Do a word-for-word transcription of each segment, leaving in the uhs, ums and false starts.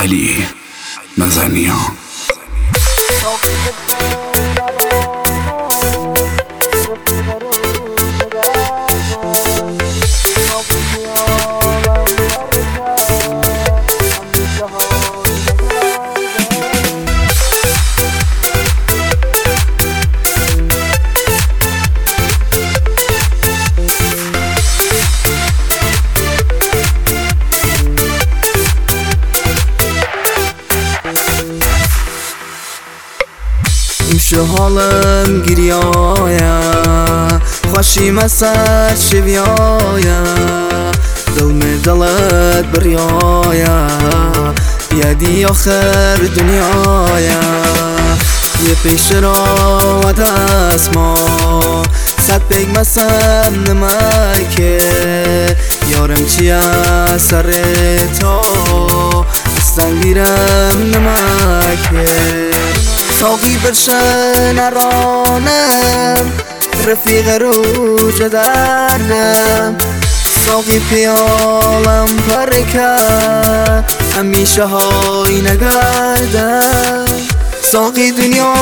علی مزنیان. شو حالم گریایا خوشی مسر شویایا دل می دلت بریایا یادی آخر دنیایا یه پیش را و دست ما صد پیگ مسم نمکه یارم چیه سر تو استن میرم نمکه ساقی برشن رانم رفیق روز دردم ساقی پیالم پرکه همیشه های نگردم ساقی دنیا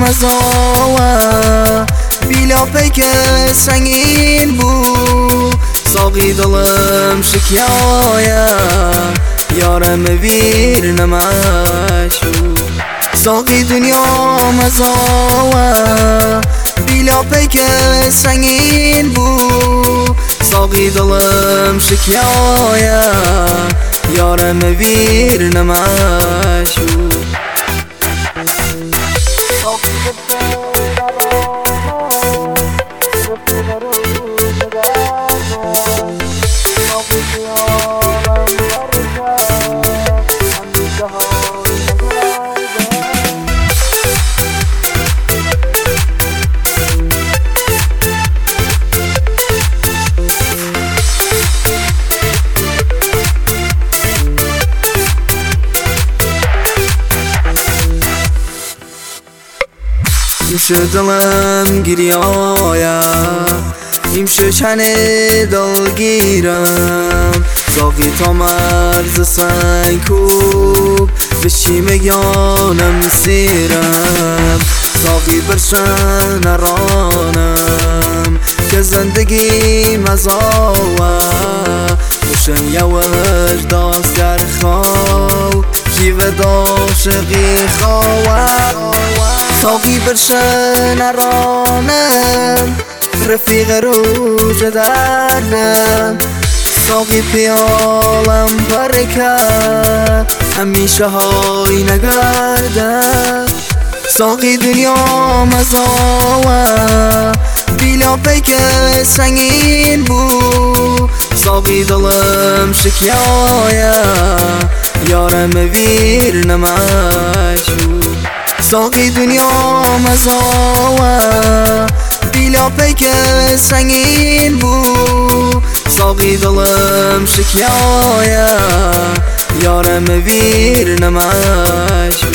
مزاوه بیلا پیک سنگین بود ساقی دلم شکیایه یارم ویر نمشو ساقی دنیا مزاوه بیلا پیک سنگین بود ساقی دلم شکیایه یارم ویر نمشو شو دلم گریایا شو چنه دل گیرم ساقی تا مرز سنگ کوب بشی مگانم سیرم ساقی برشن نرانم که زندگی مزاوه روشن یوش داست در خواو جیوه داشقی خواوه ساقی برشن رانم رفیق روز دردم ساقی پیالم پرکه همیشه های نگردم ساقی دنیا مزاوه بیلا پیک سنگین بود ساقی دلم شکیایه یارم ویر نمشو ساقی دنیا مزاوه بیلا پیک سنگین بود ساقی دلم شکیایه یارم ویر نمش